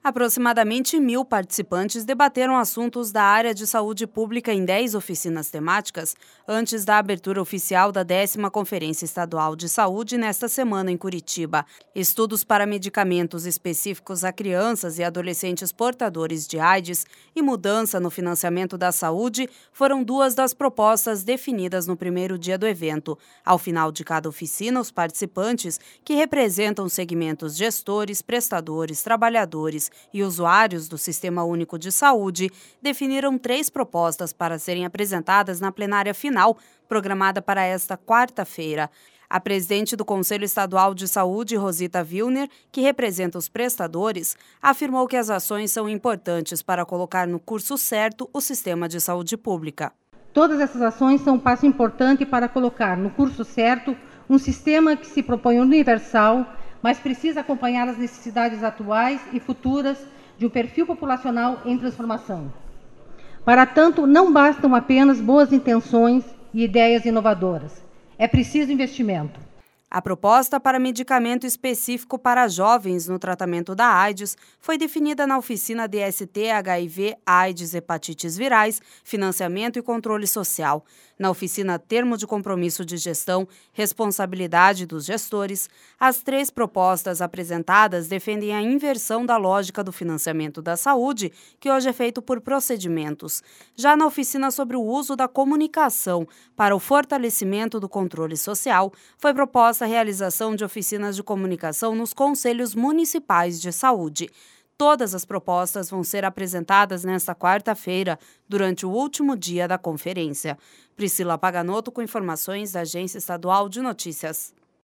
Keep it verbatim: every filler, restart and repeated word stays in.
Aproximadamente mil participantes debateram assuntos da área de saúde pública em dez oficinas temáticas antes da abertura oficial da décima Conferência Estadual de Saúde nesta semana em Curitiba. Estudos para medicamentos específicos a crianças e adolescentes portadores de AIDS e mudança no financiamento da saúde foram duas das propostas definidas no primeiro dia do evento. Ao final de cada oficina, os participantes, que representam segmentos gestores, prestadores, trabalhadores e usuários do Sistema Único de Saúde, definiram três propostas para serem apresentadas na plenária final, programada para esta quarta-feira. A presidente do Conselho Estadual de Saúde, Rosita Vilner, que representa os prestadores, afirmou que as ações são importantes para colocar no curso certo o sistema de saúde pública. Todas essas ações são um passo importante para colocar no curso certo um sistema que se propõe universal, mas precisa acompanhar as necessidades atuais e futuras de um perfil populacional em transformação. Para tanto, não bastam apenas boas intenções e ideias inovadoras. É preciso investimento. A proposta para medicamento específico para jovens no tratamento da AIDS foi definida na oficina D S T, H I V, AIDS, hepatites virais, financiamento e controle social. Na oficina Termo de Compromisso de Gestão, responsabilidade dos gestores, as três propostas apresentadas defendem a inversão da lógica do financiamento da saúde, que hoje é feito por procedimentos. Já na oficina sobre o uso da comunicação para o fortalecimento do controle social, foi proposta a realização de oficinas de comunicação nos conselhos municipais de saúde. Todas as propostas vão ser apresentadas nesta quarta-feira, durante o último dia da conferência. Priscila Paganotto com informações da Agência Estadual de Notícias.